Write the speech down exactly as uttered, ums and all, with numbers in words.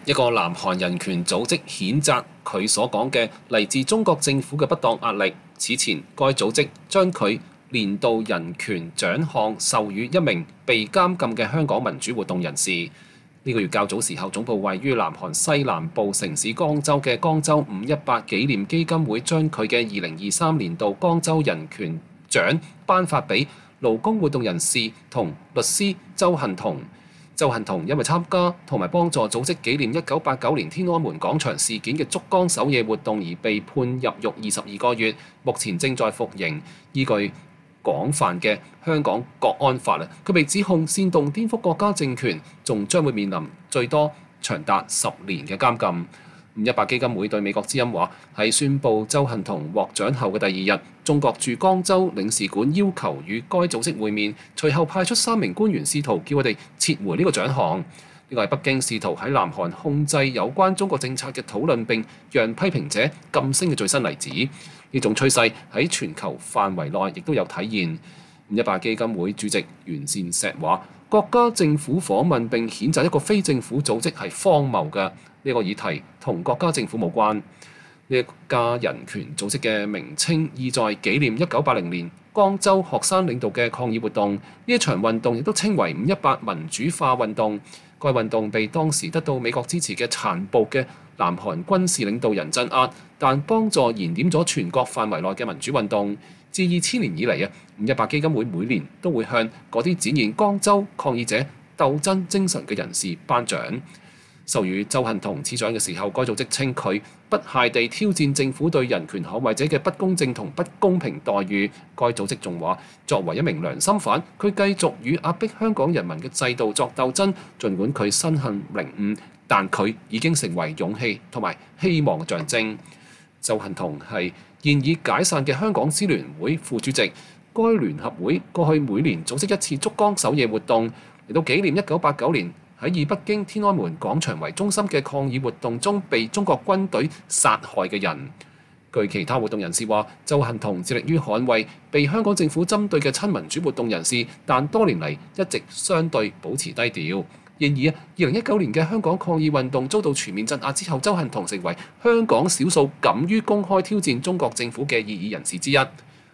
一個南韓人權組織譴責佢所講嘅嚟自中國政府嘅不當壓力。此前，該組織將佢年度人權獎項授予一名被監禁嘅香港民主活動人士。呢、這個月較早時候，總部位於南韓西南部城市江州嘅江州五一八紀念基金會將佢嘅二零二三年度江州人權獎頒發俾勞工活動人士同律師鄒幸彤。鄒幸彤因為參加同埋幫助組織紀念一九八九年天安門廣場事件嘅燭光守夜活動而被判入獄二十二個月，目前正在服刑。依據廣泛嘅香港國安法啊，佢被指控煽動顛覆國家政權，仲將會面臨最多長達十年嘅監禁。五一八基金會對美國之音話，喺宣布鄒幸彤獲獎後嘅第二日，中國駐江州領事館要求與該組織會面，隨後派出三名官員試圖叫佢哋撤回呢個獎項。呢個係北京試圖喺南韓控制有關中國政策嘅討論，並讓批評者噤聲嘅最新例子。呢種趨勢喺全球範圍內亦都有體現。五一八基金會主席袁善石話，國家政府訪問並譴責一個非政府組織係荒謬嘅。呢個議題同國家政府無關。呢一家人權組織嘅名稱意在紀念一九八零年江州學生領導嘅抗議活動。呢一場運動亦都稱為五一八民主化運動。該運動被當時得到美國支持嘅殘暴嘅南韓軍事領導人鎮壓，但幫助燃點咗全國範圍內嘅民主運動。自二千年以嚟啊，五一八基金會每年都會向嗰啲展現江州抗議者鬥爭精神嘅人士頒獎。授予鄒幸彤此獎嘅時候，該組織稱佢不懈地挑戰政府對人權捍衛者嘅不公正同不公平待遇。該組織仲話，作為一名良心犯，佢繼續與壓迫香港人民嘅制度作鬥爭。儘管佢身陷囹圄，但佢已經成為勇氣同埋希望嘅象徵。鄒幸彤係現已解散嘅香港支聯會副主席。該聯合會過去每年組織一次燭光守夜活動，嚟到紀念一九八九年喺以北京天安門廣場為中心嘅抗議活動中被中國軍隊殺害嘅人。據其他活動人士話，鄒幸彤致力於捍衛被香港政府針對嘅親民主活動人士，但多年嚟一直相對保持低調。然而，二零一九年嘅香港抗議運動遭到全面鎮壓之後，鄒幸彤成為香港少數敢於公開挑戰中國政府嘅異議人士之一。